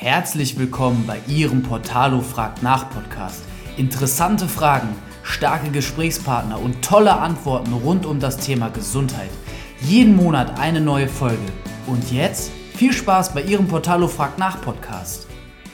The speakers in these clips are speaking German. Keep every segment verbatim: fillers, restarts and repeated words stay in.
Herzlich willkommen bei Ihrem Portalo fragt nach Podcast. Interessante Fragen, starke Gesprächspartner und tolle Antworten rund um das Thema Gesundheit. Jeden Monat eine neue Folge. Und jetzt viel Spaß bei Ihrem Portalo fragt nach Podcast.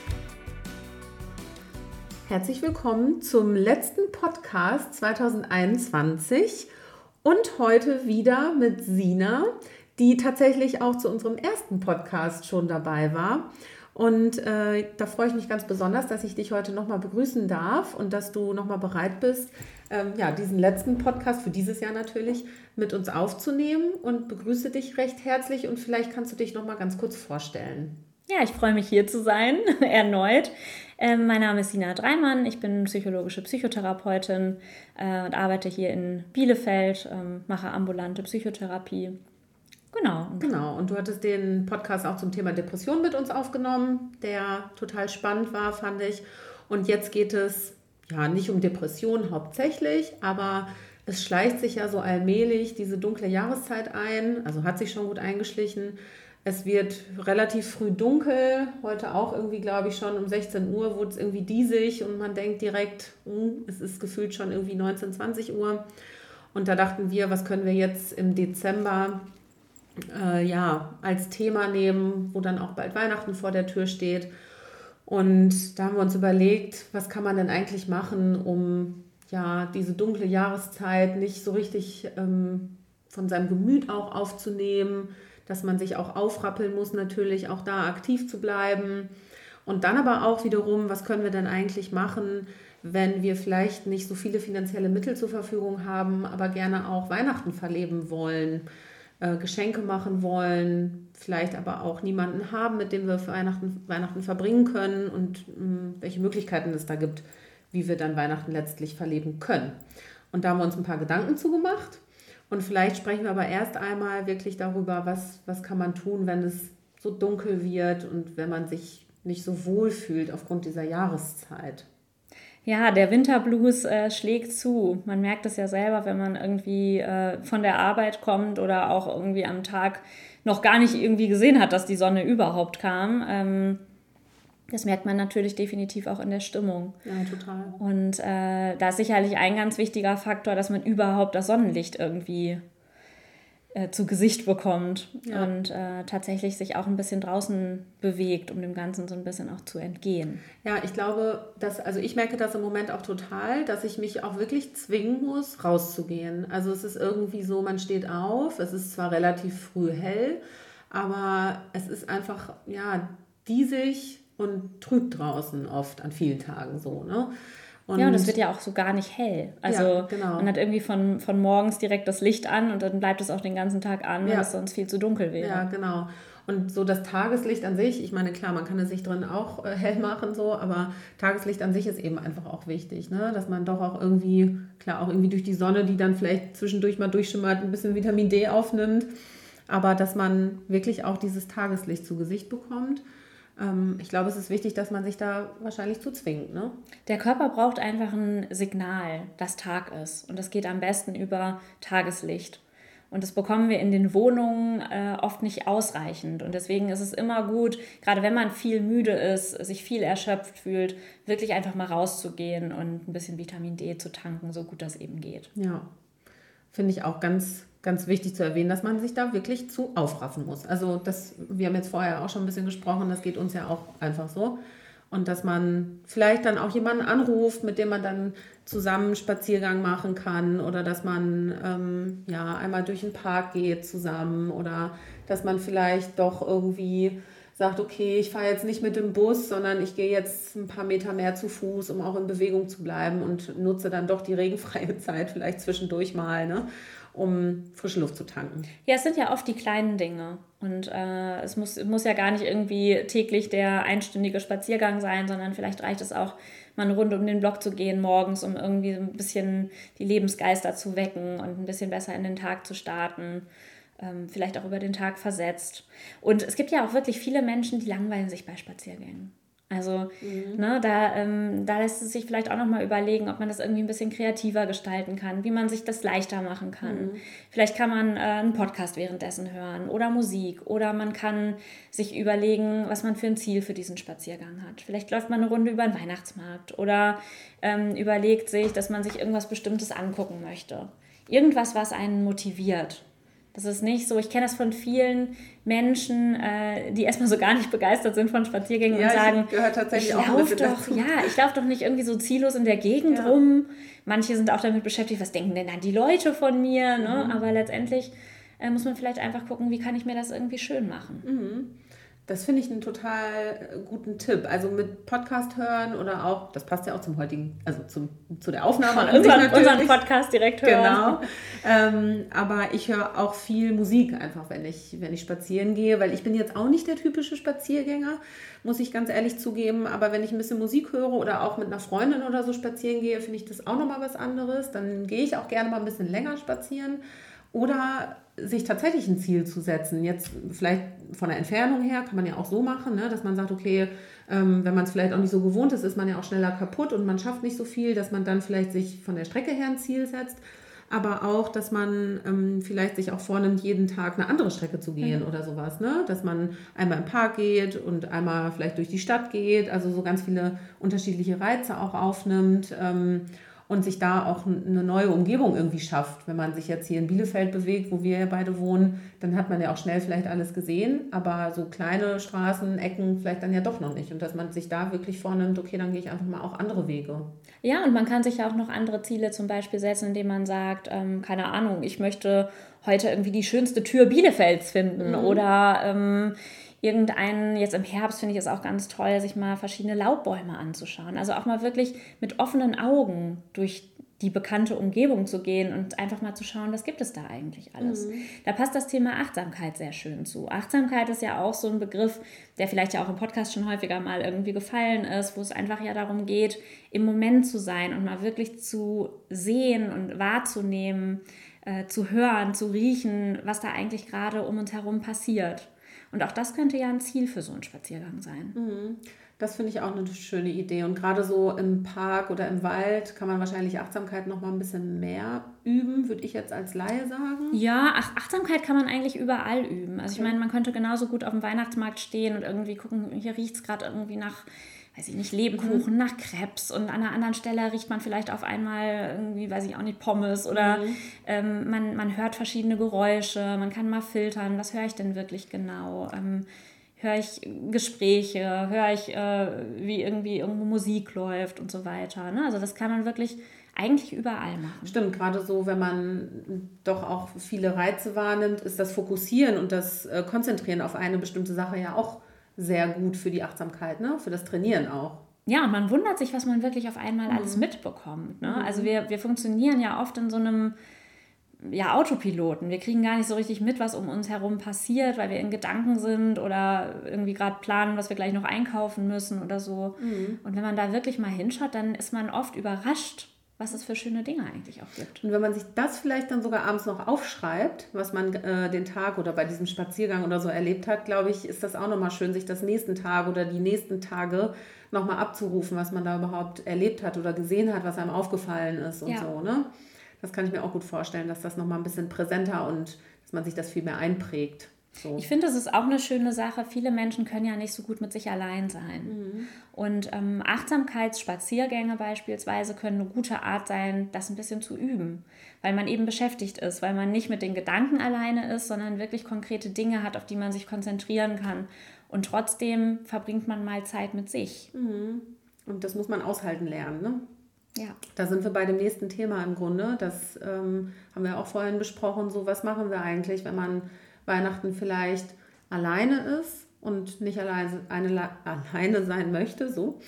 Herzlich willkommen zum letzten Podcast zwanzig einundzwanzig und heute wieder mit Sina, die tatsächlich auch zu unserem ersten Podcast schon dabei war. Und äh, da freue ich mich ganz besonders, dass ich dich heute nochmal begrüßen darf und dass du nochmal bereit bist, ähm, ja, diesen letzten Podcast für dieses Jahr natürlich mit uns aufzunehmen, und begrüße dich recht herzlich und vielleicht kannst du dich nochmal ganz kurz vorstellen. Ja, ich freue mich, hier zu sein, erneut. Ähm, mein Name ist Sina Dreimann, ich bin psychologische Psychotherapeutin äh, und arbeite hier in Bielefeld, ähm, mache ambulante Psychotherapie. Genau. Genau, und du hattest den Podcast auch zum Thema Depression mit uns aufgenommen, der total spannend war, fand ich. Und jetzt geht es ja nicht um Depression hauptsächlich, aber es schleicht sich ja so allmählich diese dunkle Jahreszeit ein, also hat sich schon gut eingeschlichen. Es wird relativ früh dunkel, heute auch irgendwie, glaube ich, schon um sechzehn Uhr wurde es irgendwie diesig und man denkt direkt, hm, es ist gefühlt schon irgendwie neunzehn, zwanzig Uhr. Und da dachten wir, was können wir jetzt im Dezember äh, ja, als Thema nehmen, wo dann auch bald Weihnachten vor der Tür steht. Und da haben wir uns überlegt, was kann man denn eigentlich machen, um ja, diese dunkle Jahreszeit nicht so richtig ähm, von seinem Gemüt auch aufzunehmen, dass man sich auch aufrappeln muss, natürlich auch da aktiv zu bleiben. Und dann aber auch wiederum, was können wir denn eigentlich machen, wenn wir vielleicht nicht so viele finanzielle Mittel zur Verfügung haben, aber gerne auch Weihnachten verleben wollen, äh, Geschenke machen wollen, vielleicht aber auch niemanden haben, mit dem wir für Weihnachten, Weihnachten verbringen können, und mh, welche Möglichkeiten es da gibt, wie wir dann Weihnachten letztlich verleben können. Und da haben wir uns ein paar Gedanken zugemacht. Und vielleicht sprechen wir aber erst einmal wirklich darüber, was, was kann man tun, wenn es so dunkel wird und wenn man sich nicht so wohl fühlt aufgrund dieser Jahreszeit. Ja, der Winterblues äh, schlägt zu. Man merkt es ja selber, wenn man irgendwie äh, von der Arbeit kommt oder auch irgendwie am Tag noch gar nicht irgendwie gesehen hat, dass die Sonne überhaupt kam. Ähm, Das merkt man natürlich definitiv auch in der Stimmung. Ja, total. Und äh, da ist sicherlich ein ganz wichtiger Faktor, dass man überhaupt das Sonnenlicht irgendwie äh, zu Gesicht bekommt. Ja. Und äh, tatsächlich sich auch ein bisschen draußen bewegt, um dem Ganzen so ein bisschen auch zu entgehen. Ja, ich glaube, dass, also ich merke das im Moment auch total, dass ich mich auch wirklich zwingen muss, rauszugehen. Also es ist irgendwie so, man steht auf, es ist zwar relativ früh hell, aber es ist einfach, ja, diesig und trüb draußen oft an vielen Tagen so, ne? Und ja, und es wird ja auch so gar nicht hell. Also ja, genau. Man hat irgendwie von, von morgens direkt das Licht an und dann bleibt es auch den ganzen Tag an, weil ja. es sonst viel zu dunkel wäre. Ja, genau. Und so das Tageslicht an sich, ich meine, klar, man kann es sich drin auch äh, hell machen, so, aber Tageslicht an sich ist eben einfach auch wichtig, ne? Dass man doch auch irgendwie, klar, auch irgendwie durch die Sonne, die dann vielleicht zwischendurch mal durchschimmert, ein bisschen Vitamin D aufnimmt, aber dass man wirklich auch dieses Tageslicht zu Gesicht bekommt. Ich glaube, es ist wichtig, dass man sich da wahrscheinlich zu zwingt, ne? Der Körper braucht einfach ein Signal, dass Tag ist. Und das geht am besten über Tageslicht. Und das bekommen wir in den Wohnungen äh, oft nicht ausreichend. Und deswegen ist es immer gut, gerade wenn man viel müde ist, sich viel erschöpft fühlt, wirklich einfach mal rauszugehen und ein bisschen Vitamin D zu tanken, so gut das eben geht. Ja, finde ich auch ganz Ganz wichtig zu erwähnen, dass man sich da wirklich zu aufraffen muss. Also das, wir haben jetzt vorher auch schon ein bisschen gesprochen, das geht uns ja auch einfach so. Und dass man vielleicht dann auch jemanden anruft, mit dem man dann zusammen einen Spaziergang machen kann, oder dass man ähm, ja, einmal durch den Park geht zusammen, oder dass man vielleicht doch irgendwie sagt, okay, ich fahre jetzt nicht mit dem Bus, sondern ich gehe jetzt ein paar Meter mehr zu Fuß, um auch in Bewegung zu bleiben, und nutze dann doch die regenfreie Zeit vielleicht zwischendurch mal, ne, um frische Luft zu tanken. Ja, es sind ja oft die kleinen Dinge. Und äh, es muss, muss ja gar nicht irgendwie täglich der einstündige Spaziergang sein, sondern vielleicht reicht es auch, mal eine Runde um den Block zu gehen morgens, um irgendwie ein bisschen die Lebensgeister zu wecken und ein bisschen besser in den Tag zu starten. Ähm, vielleicht auch über den Tag versetzt. Und es gibt ja auch wirklich viele Menschen, die langweilen sich bei Spaziergängen. Also mhm. ne, da, ähm, da lässt es sich vielleicht auch nochmal überlegen, ob man das irgendwie ein bisschen kreativer gestalten kann, wie man sich das leichter machen kann. Mhm. Vielleicht kann man äh, einen Podcast währenddessen hören oder Musik oder man kann sich überlegen, was man für ein Ziel für diesen Spaziergang hat. Vielleicht läuft man eine Runde über den Weihnachtsmarkt oder ähm, überlegt sich, dass man sich irgendwas Bestimmtes angucken möchte. Irgendwas, was einen motiviert. Das ist nicht so, ich kenne das von vielen Menschen, äh, die erstmal so gar nicht begeistert sind von Spaziergängen ja, und sagen, ich, tatsächlich ich auch laufe doch, ja, ich laufe doch nicht irgendwie so ziellos in der Gegend ja. rum. Manche sind auch damit beschäftigt, was denken denn dann die Leute von mir? Ne? Mhm. Aber letztendlich äh, muss man vielleicht einfach gucken, wie kann ich mir das irgendwie schön machen. Mhm. Das finde ich einen total guten Tipp. Also mit Podcast hören oder auch, das passt ja auch zum heutigen, also zum, zu der Aufnahme. An unseren, unseren Podcast direkt hören. Genau. Ähm, aber ich höre auch viel Musik einfach, wenn ich, wenn ich spazieren gehe, weil ich bin jetzt auch nicht der typische Spaziergänger, muss ich ganz ehrlich zugeben. Aber wenn ich ein bisschen Musik höre oder auch mit einer Freundin oder so spazieren gehe, finde ich das auch nochmal was anderes. Dann gehe ich auch gerne mal ein bisschen länger spazieren. Oder sich tatsächlich ein Ziel zu setzen. Jetzt vielleicht von der Entfernung her kann man ja auch so machen, ne, dass man sagt, okay, ähm, wenn man es vielleicht auch nicht so gewohnt ist, ist man ja auch schneller kaputt und man schafft nicht so viel, dass man dann vielleicht sich von der Strecke her ein Ziel setzt. Aber auch, dass man ähm, vielleicht sich auch vornimmt, jeden Tag eine andere Strecke zu gehen mhm. oder sowas. Ne? Dass man einmal im Park geht und einmal vielleicht durch die Stadt geht. Also so ganz viele unterschiedliche Reize auch aufnimmt. Ähm, und sich da auch eine neue Umgebung irgendwie schafft. Wenn man sich jetzt hier in Bielefeld bewegt, wo wir ja beide wohnen, dann hat man ja auch schnell vielleicht alles gesehen, aber so kleine Straßen, Ecken vielleicht dann ja doch noch nicht. Und dass man sich da wirklich vornimmt, okay, dann gehe ich einfach mal auch andere Wege. Ja, und man kann sich ja auch noch andere Ziele zum Beispiel setzen, indem man sagt, ähm, keine Ahnung, ich möchte heute irgendwie die schönste Tür Bielefelds finden mhm. oder ähm, irgendeinen, jetzt im Herbst finde ich es auch ganz toll, sich mal verschiedene Laubbäume anzuschauen. Also auch mal wirklich mit offenen Augen durch die bekannte Umgebung zu gehen und einfach mal zu schauen, was gibt es da eigentlich alles. Mhm. Da passt das Thema Achtsamkeit sehr schön zu. Achtsamkeit ist ja auch so ein Begriff, der vielleicht ja auch im Podcast schon häufiger mal irgendwie gefallen ist, wo es einfach ja darum geht, im Moment zu sein und mal wirklich zu sehen und wahrzunehmen, äh, zu hören, zu riechen, was da eigentlich gerade um uns herum passiert. Und auch das könnte ja ein Ziel für so einen Spaziergang sein. Mhm. Das finde ich auch eine schöne Idee. Und gerade so im Park oder im Wald kann man wahrscheinlich Achtsamkeit noch mal ein bisschen mehr üben, würde ich jetzt als Laie sagen. Ja, Ach- Achtsamkeit kann man eigentlich überall üben. Also ich meine, man könnte genauso gut auf dem Weihnachtsmarkt stehen und irgendwie gucken, hier riecht es gerade irgendwie nach, weiß ich nicht, Lebkuchen, mhm. nach Crepes. Und an einer anderen Stelle riecht man vielleicht auf einmal irgendwie, weiß ich auch nicht, Pommes. Oder mhm. ähm, man, man hört verschiedene Geräusche. Man kann mal filtern, was höre ich denn wirklich genau. Ähm, höre ich Gespräche, höre ich, äh, wie irgendwie irgendwo Musik läuft und so weiter. Ne? Also das kann man wirklich eigentlich überall machen. Stimmt, gerade so, wenn man doch auch viele Reize wahrnimmt, ist das Fokussieren und das äh, Konzentrieren auf eine bestimmte Sache ja auch sehr gut für die Achtsamkeit, ne? Für das Trainieren auch. Ja, und man wundert sich, was man wirklich auf einmal mhm. alles mitbekommt. Ne? Mhm. Also wir, wir funktionieren ja oft in so einem ja, Autopiloten. Wir kriegen gar nicht so richtig mit, was um uns herum passiert, weil wir in Gedanken sind oder irgendwie gerade planen, was wir gleich noch einkaufen müssen oder so. Mhm. Und wenn man da wirklich mal hinschaut, dann ist man oft überrascht, was es für schöne Dinge eigentlich auch gibt. Und wenn man sich das vielleicht dann sogar abends noch aufschreibt, was man äh, den Tag oder bei diesem Spaziergang oder so erlebt hat, glaube ich, ist das auch nochmal schön, sich das nächsten Tag oder die nächsten Tage nochmal abzurufen, was man da überhaupt erlebt hat oder gesehen hat, was einem aufgefallen ist und ja. so, ne? Das kann ich mir auch gut vorstellen, dass das nochmal ein bisschen präsenter und dass man sich das viel mehr einprägt. So. Ich finde, das ist auch eine schöne Sache. Viele Menschen können ja nicht so gut mit sich allein sein. Mhm. Und ähm, Achtsamkeitsspaziergänge beispielsweise können eine gute Art sein, das ein bisschen zu üben. Weil man eben beschäftigt ist, weil man nicht mit den Gedanken alleine ist, sondern wirklich konkrete Dinge hat, auf die man sich konzentrieren kann. Und trotzdem verbringt man mal Zeit mit sich. Mhm. Und das muss man aushalten lernen, ne? Ja. Da sind wir bei dem nächsten Thema im Grunde. Das ähm, haben wir auch vorhin besprochen. So, was machen wir eigentlich, wenn man Weihnachten vielleicht alleine ist und nicht alleine, eine, alleine sein möchte, so.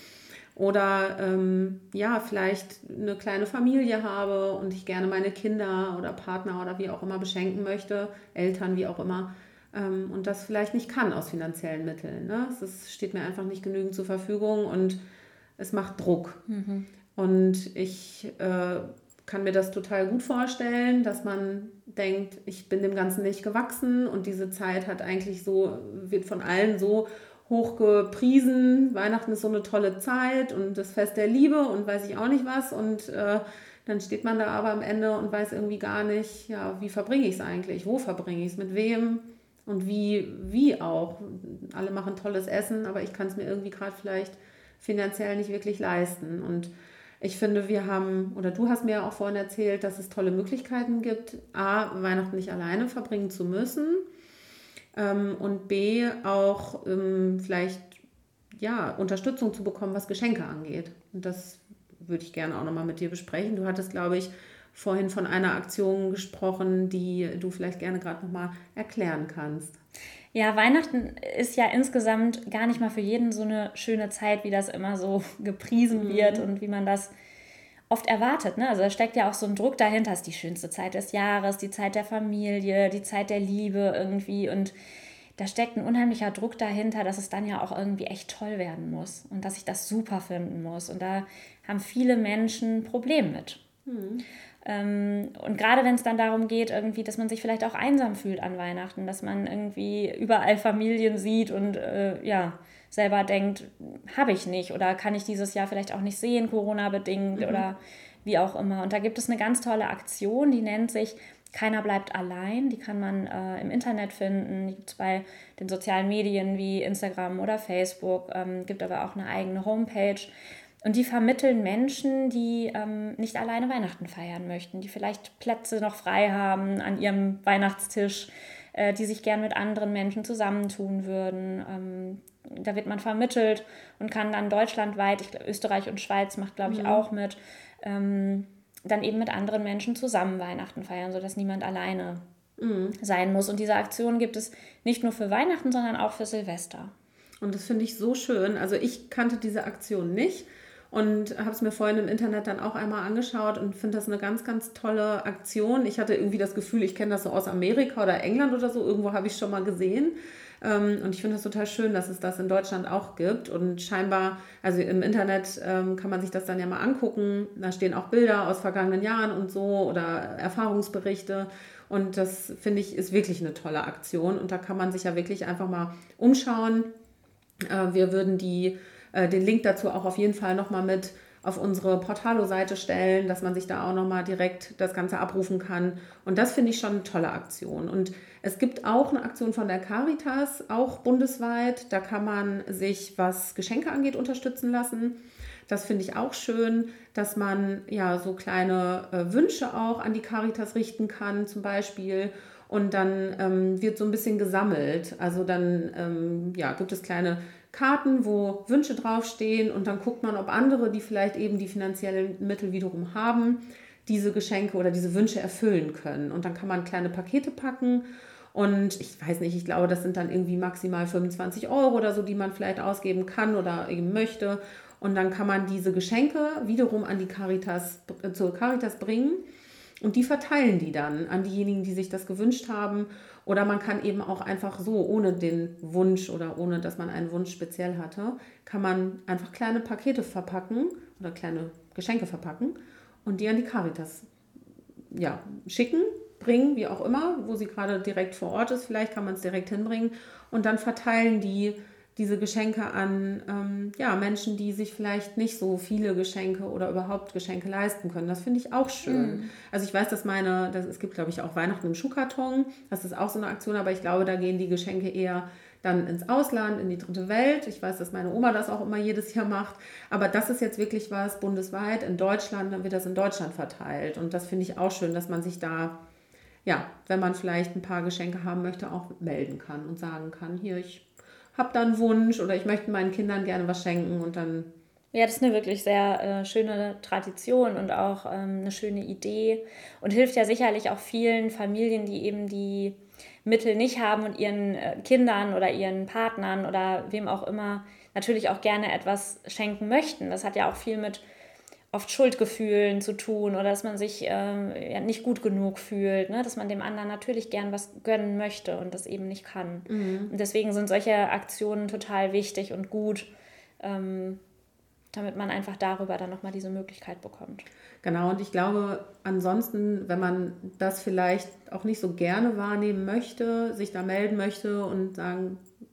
Oder ähm, ja, vielleicht eine kleine Familie habe und ich gerne meine Kinder oder Partner oder wie auch immer beschenken möchte, Eltern, wie auch immer, ähm, und das vielleicht nicht kann aus finanziellen Mitteln. Ne? Es steht mir einfach nicht genügend zur Verfügung und es macht Druck. Mhm. Und ich äh, kann mir das total gut vorstellen, dass man denkt, ich bin dem Ganzen nicht gewachsen und diese Zeit hat eigentlich so, wird von allen so hochgepriesen. Weihnachten ist so eine tolle Zeit und das Fest der Liebe und weiß ich auch nicht was. Und äh, dann steht man da aber am Ende und weiß irgendwie gar nicht, ja, wie verbringe ich es eigentlich? Wo verbringe ich es? Mit wem? Und wie, wie auch. Alle machen tolles Essen, aber ich kann es mir irgendwie gerade vielleicht finanziell nicht wirklich leisten. Und ich finde, wir haben, oder du hast mir ja auch vorhin erzählt, dass es tolle Möglichkeiten gibt, A, Weihnachten nicht alleine verbringen zu müssen ähm, und B, auch ähm, vielleicht ja, Unterstützung zu bekommen, was Geschenke angeht. Und das würde ich gerne auch nochmal mit dir besprechen. Du hattest, glaube ich, vorhin von einer Aktion gesprochen, die du vielleicht gerne gerade nochmal erklären kannst. Ja, Weihnachten ist ja insgesamt gar nicht mal für jeden so eine schöne Zeit, wie das immer so gepriesen wird mhm. und wie man das oft erwartet. Ne? Also da steckt ja auch so ein Druck dahinter. Es ist die schönste Zeit des Jahres, die Zeit der Familie, die Zeit der Liebe irgendwie. Und da steckt ein unheimlicher Druck dahinter, dass es dann ja auch irgendwie echt toll werden muss und dass ich das super finden muss. Und da haben viele Menschen ein Problem mit. Mhm. Und gerade wenn es dann darum geht, irgendwie, dass man sich vielleicht auch einsam fühlt an Weihnachten, dass man irgendwie überall Familien sieht und äh, ja, selber denkt, habe ich nicht oder kann ich dieses Jahr vielleicht auch nicht sehen, Corona-bedingt mhm. oder wie auch immer. Und da gibt es eine ganz tolle Aktion, die nennt sich Keiner bleibt allein. Die kann man äh, im Internet finden, die gibt es bei den sozialen Medien wie Instagram oder Facebook, ähm, gibt aber auch eine eigene Homepage. Und die vermitteln Menschen, die ähm, nicht alleine Weihnachten feiern möchten, die vielleicht Plätze noch frei haben an ihrem Weihnachtstisch, äh, die sich gern mit anderen Menschen zusammentun würden. Ähm, da wird man vermittelt und kann dann deutschlandweit, ich glaub, Österreich und Schweiz macht, glaube ich, mhm. auch mit, ähm, dann eben mit anderen Menschen zusammen Weihnachten feiern, sodass niemand alleine mhm. sein muss. Und diese Aktion gibt es nicht nur für Weihnachten, sondern auch für Silvester. Und das finde ich so schön. Also ich kannte diese Aktion nicht. Und habe es mir vorhin im Internet dann auch einmal angeschaut und finde das eine ganz, ganz tolle Aktion. Ich hatte irgendwie das Gefühl, ich kenne das so aus Amerika oder England oder so. Irgendwo habe ich es schon mal gesehen. Und ich finde das total schön, dass es das in Deutschland auch gibt. Und scheinbar, also im Internet kann man sich das dann ja mal angucken. Da stehen auch Bilder aus vergangenen Jahren und so oder Erfahrungsberichte. Und das, finde ich, ist wirklich eine tolle Aktion. Und da kann man sich ja wirklich einfach mal umschauen. Wir würden die den Link dazu auch auf jeden Fall nochmal mit auf unsere Portalo-Seite stellen, dass man sich da auch nochmal direkt das Ganze abrufen kann. Und das finde ich schon eine tolle Aktion. Und es gibt auch eine Aktion von der Caritas, auch bundesweit. Da kann man sich, was Geschenke angeht, unterstützen lassen. Das finde ich auch schön, dass man ja so kleine äh, Wünsche auch an die Caritas richten kann, zum Beispiel. Und dann ähm, wird so ein bisschen gesammelt. Also dann ähm, ja, gibt es kleine Karten, wo Wünsche draufstehen und dann guckt man, ob andere, die vielleicht eben die finanziellen Mittel wiederum haben, diese Geschenke oder diese Wünsche erfüllen können. Und dann kann man kleine Pakete packen und ich weiß nicht, ich glaube, das sind dann irgendwie maximal fünfundzwanzig Euro oder so, die man vielleicht ausgeben kann oder eben möchte. Und dann kann man diese Geschenke wiederum an die Caritas, äh, zur Caritas bringen. Und die verteilen die dann an diejenigen, die sich das gewünscht haben. Oder man kann eben auch einfach so, ohne den Wunsch oder ohne, dass man einen Wunsch speziell hatte, kann man einfach kleine Pakete verpacken oder kleine Geschenke verpacken und die an die Caritas ja, schicken, bringen, wie auch immer, wo sie gerade direkt vor Ort ist. Vielleicht kann man es direkt hinbringen. Und dann verteilen die diese Geschenke an ähm, ja, Menschen, die sich vielleicht nicht so viele Geschenke oder überhaupt Geschenke leisten können. Das finde ich auch schön. Mm. Also ich weiß, dass meine, das, es gibt glaube ich auch Weihnachten im Schuhkarton, das ist auch so eine Aktion, aber ich glaube, da gehen die Geschenke eher dann ins Ausland, in die dritte Welt. Ich weiß, dass meine Oma das auch immer jedes Jahr macht, aber das ist jetzt wirklich was bundesweit in Deutschland, dann wird das in Deutschland verteilt und das finde ich auch schön, dass man sich da, ja, wenn man vielleicht ein paar Geschenke haben möchte, auch melden kann und sagen kann, hier, ich habe da einen Wunsch oder ich möchte meinen Kindern gerne was schenken und dann... Ja, das ist eine wirklich sehr äh, schöne Tradition und auch ähm, eine schöne Idee und hilft ja sicherlich auch vielen Familien, die eben die Mittel nicht haben und ihren äh, Kindern oder ihren Partnern oder wem auch immer natürlich auch gerne etwas schenken möchten. Das hat ja auch viel mit oft Schuldgefühlen zu tun oder dass man sich äh, ja, nicht gut genug fühlt, ne? Dass man dem anderen natürlich gern was gönnen möchte und das eben nicht kann. Mhm. Und deswegen sind solche Aktionen total wichtig und gut, ähm, damit man einfach darüber dann nochmal diese Möglichkeit bekommt. Genau, und ich glaube, ansonsten, wenn man das vielleicht auch nicht so gerne wahrnehmen möchte, sich da melden möchte und sagen,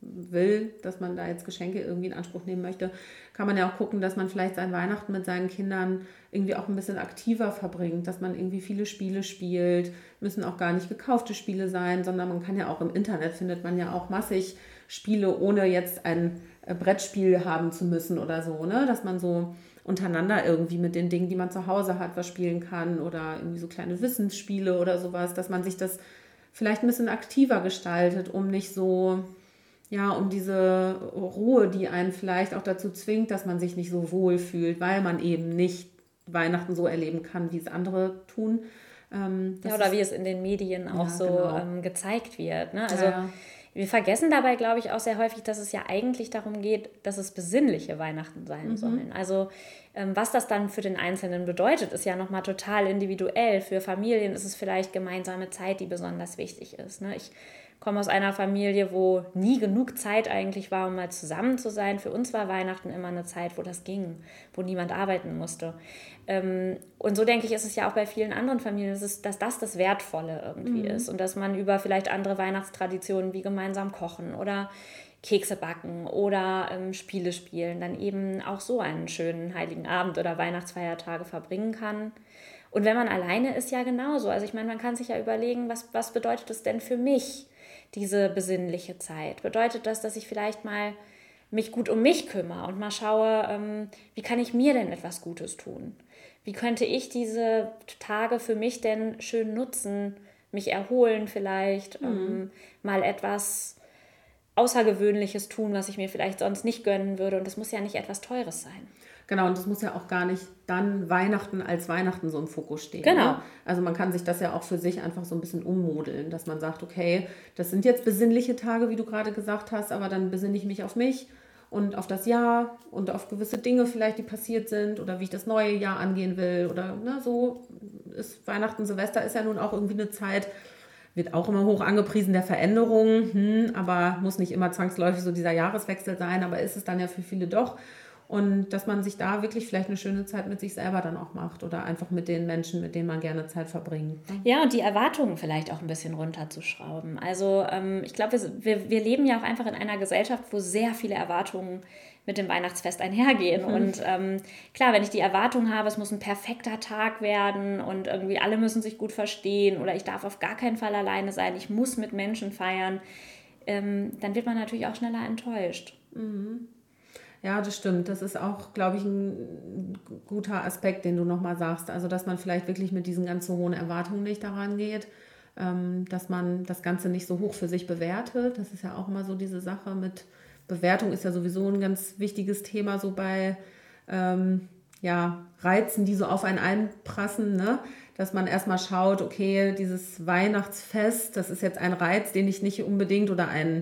will, dass man da jetzt Geschenke irgendwie in Anspruch nehmen möchte, kann man ja auch gucken, dass man vielleicht sein Weihnachten mit seinen Kindern irgendwie auch ein bisschen aktiver verbringt, dass man irgendwie viele Spiele spielt, müssen auch gar nicht gekaufte Spiele sein, sondern man kann ja auch im Internet, findet man ja auch massig Spiele, ohne jetzt ein Brettspiel haben zu müssen oder so, ne? Dass man so untereinander irgendwie mit den Dingen, die man zu Hause hat, was spielen kann oder irgendwie so kleine Wissensspiele oder sowas, dass man sich das vielleicht ein bisschen aktiver gestaltet, um nicht so, ja, um diese Ruhe, die einen vielleicht auch dazu zwingt, dass man sich nicht so wohl fühlt, weil man eben nicht Weihnachten so erleben kann, wie es andere tun. Ähm, ja, oder wie es in den Medien auch ja, so genau. ähm, gezeigt wird. Ne? Also ja. Wir vergessen dabei, glaube ich, auch sehr häufig, dass es ja eigentlich darum geht, dass es besinnliche Weihnachten sein mhm. sollen. Also ähm, was das dann für den Einzelnen bedeutet, ist ja nochmal total individuell. Für Familien ist es vielleicht gemeinsame Zeit, die besonders wichtig ist. Ne? Ich komme aus einer Familie, wo nie genug Zeit eigentlich war, um mal zusammen zu sein. Für uns war Weihnachten immer eine Zeit, wo das ging, wo niemand arbeiten musste. Ähm, und so denke ich, ist es ja auch bei vielen anderen Familien, dass, es, dass das das Wertvolle irgendwie mhm. ist und dass man über vielleicht andere Weihnachtstraditionen wie gemeinsam kochen oder Kekse backen oder ähm, Spiele spielen, dann eben auch so einen schönen Heiligen Abend oder Weihnachtsfeiertage verbringen kann. Und wenn man alleine ist, ja genauso. Also ich meine, man kann sich ja überlegen, was, was bedeutet es denn für mich, diese besinnliche Zeit? Bedeutet das, dass ich vielleicht mal mich gut um mich kümmere und mal schaue, ähm, wie kann ich mir denn etwas Gutes tun? Wie könnte ich diese Tage für mich denn schön nutzen, mich erholen vielleicht, mhm. ähm, mal etwas Außergewöhnliches tun, was ich mir vielleicht sonst nicht gönnen würde. Und das muss ja nicht etwas Teures sein. Genau, und das muss ja auch gar nicht dann Weihnachten als Weihnachten so im Fokus stehen. Genau. Ne? Also man kann sich das ja auch für sich einfach so ein bisschen ummodeln, dass man sagt, okay, das sind jetzt besinnliche Tage, wie du gerade gesagt hast, aber dann besinne ich mich auf mich und auf das Jahr und auf gewisse Dinge vielleicht, die passiert sind oder wie ich das neue Jahr angehen will. Oder ne, so ist Weihnachten, Silvester ist ja nun auch irgendwie eine Zeit, wird auch immer hoch angepriesen, der Veränderung, hm, aber muss nicht immer zwangsläufig so dieser Jahreswechsel sein, aber ist es dann ja für viele doch. Und dass man sich da wirklich vielleicht eine schöne Zeit mit sich selber dann auch macht oder einfach mit den Menschen, mit denen man gerne Zeit verbringt. Ja, und die Erwartungen vielleicht auch ein bisschen runterzuschrauben. Also ähm, ich glaube, wir, wir leben ja auch einfach in einer Gesellschaft, wo sehr viele Erwartungen mit dem Weihnachtsfest einhergehen. Mhm. Und ähm, klar, wenn ich die Erwartung habe, es muss ein perfekter Tag werden und irgendwie alle müssen sich gut verstehen oder ich darf auf gar keinen Fall alleine sein, ich muss mit Menschen feiern, ähm, dann wird man natürlich auch schneller enttäuscht. Mhm. Ja, das stimmt. Das ist auch, glaube ich, ein guter Aspekt, den du nochmal sagst. Also, dass man vielleicht wirklich mit diesen ganz so hohen Erwartungen nicht daran geht, ähm, dass man das Ganze nicht so hoch für sich bewertet. Das ist ja auch immer so diese Sache mit Bewertung, ist ja sowieso ein ganz wichtiges Thema so bei ähm, ja, Reizen, die so auf einen einprassen, ne? Dass man erstmal schaut, okay, dieses Weihnachtsfest, das ist jetzt ein Reiz, den ich nicht unbedingt oder ein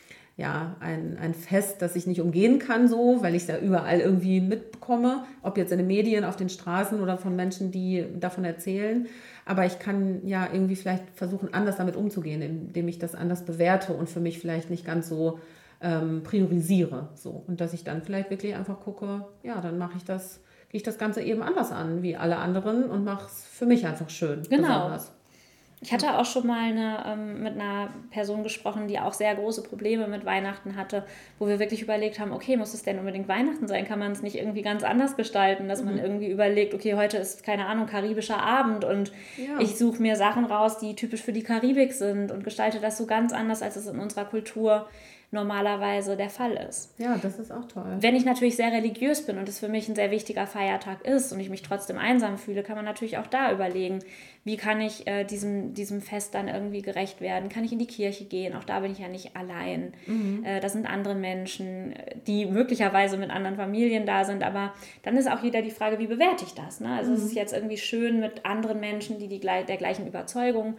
ja, ein, ein Fest, das ich nicht umgehen kann, so, weil ich es ja überall irgendwie mitbekomme, ob jetzt in den Medien, auf den Straßen oder von Menschen, die davon erzählen. Aber ich kann ja irgendwie vielleicht versuchen, anders damit umzugehen, indem ich das anders bewerte und für mich vielleicht nicht ganz so ähm, priorisiere. So. Und dass ich dann vielleicht wirklich einfach gucke, ja, dann mache ich das, gehe ich das Ganze eben anders an wie alle anderen und mache es für mich einfach schön. Genau. Besonders. Ich hatte auch schon mal eine, ähm, mit einer Person gesprochen, die auch sehr große Probleme mit Weihnachten hatte, wo wir wirklich überlegt haben, okay, muss es denn unbedingt Weihnachten sein? Kann man es nicht irgendwie ganz anders gestalten, dass mhm. man irgendwie überlegt, okay, heute ist, keine Ahnung, karibischer Abend und ja. ich suche mir Sachen raus, die typisch für die Karibik sind und gestalte das so ganz anders, als es in unserer Kultur normalerweise der Fall ist. Ja, das ist auch toll. Wenn ich natürlich sehr religiös bin und es für mich ein sehr wichtiger Feiertag ist und ich mich trotzdem einsam fühle, kann man natürlich auch da überlegen, wie kann ich äh, diesem, diesem Fest dann irgendwie gerecht werden? Kann ich in die Kirche gehen? Auch da bin ich ja nicht allein. Mhm. Äh, da sind andere Menschen, die möglicherweise mit anderen Familien da sind, aber dann ist auch wieder die Frage, wie bewerte ich das? Ne? Also mhm. es ist jetzt irgendwie schön mit anderen Menschen, die, die der gleichen Überzeugung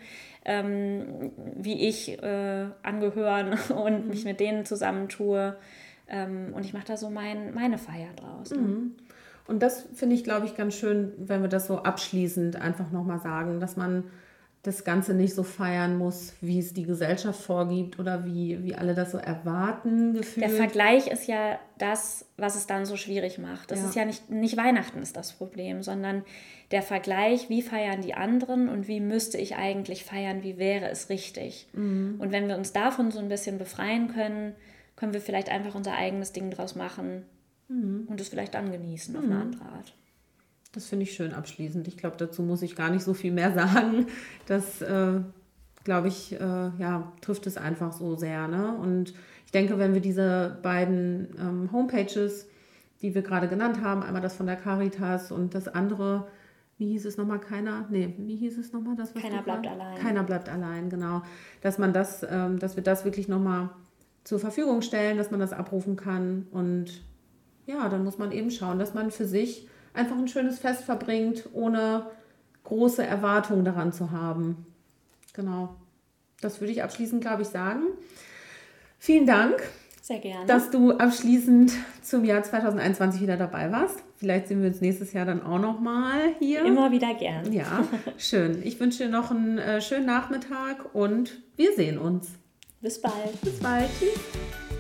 ähm, wie ich äh, angehören und mhm. mich mit denen zusammentue. Ähm, und ich mache da so mein, meine Feier draus. Ne? Mhm. Und das finde ich, glaube ich, ganz schön, wenn wir das so abschließend einfach nochmal sagen, dass man das Ganze nicht so feiern muss, wie es die Gesellschaft vorgibt oder wie, wie alle das so erwarten, gefühlt. Der Vergleich ist ja das, was es dann so schwierig macht. Das ja. ist ja nicht, nicht Weihnachten ist das Problem, sondern der Vergleich, wie feiern die anderen und wie müsste ich eigentlich feiern, wie wäre es richtig. Mhm. Und wenn wir uns davon so ein bisschen befreien können, können wir vielleicht einfach unser eigenes Ding draus machen mhm. und es vielleicht dann genießen auf mhm. eine andere Art. Das finde ich schön abschließend. Ich glaube, dazu muss ich gar nicht so viel mehr sagen. Das, äh, glaube ich, äh, ja, trifft es einfach so sehr. Ne? Und ich denke, wenn wir diese beiden ähm, Homepages, die wir gerade genannt haben, einmal das von der Caritas und das andere, wie hieß es nochmal, keiner, nee, wie hieß es nochmal? Das, was Keiner bleibt allein. Keiner bleibt allein, genau. Dass man das, ähm, dass wir das wirklich nochmal zur Verfügung stellen, dass man das abrufen kann. Und ja, dann muss man eben schauen, dass man für sich einfach ein schönes Fest verbringt, ohne große Erwartungen daran zu haben. Genau. Das würde ich abschließend, glaube ich, sagen. Vielen Dank. Sehr gerne. Dass du abschließend zum Jahr zwanzig einundzwanzig wieder dabei warst. Vielleicht sehen wir uns nächstes Jahr dann auch noch mal hier. Immer wieder gern. Ja, schön. Ich wünsche dir noch einen äh, schönen Nachmittag und wir sehen uns. Bis bald. Bis bald. Tschüss.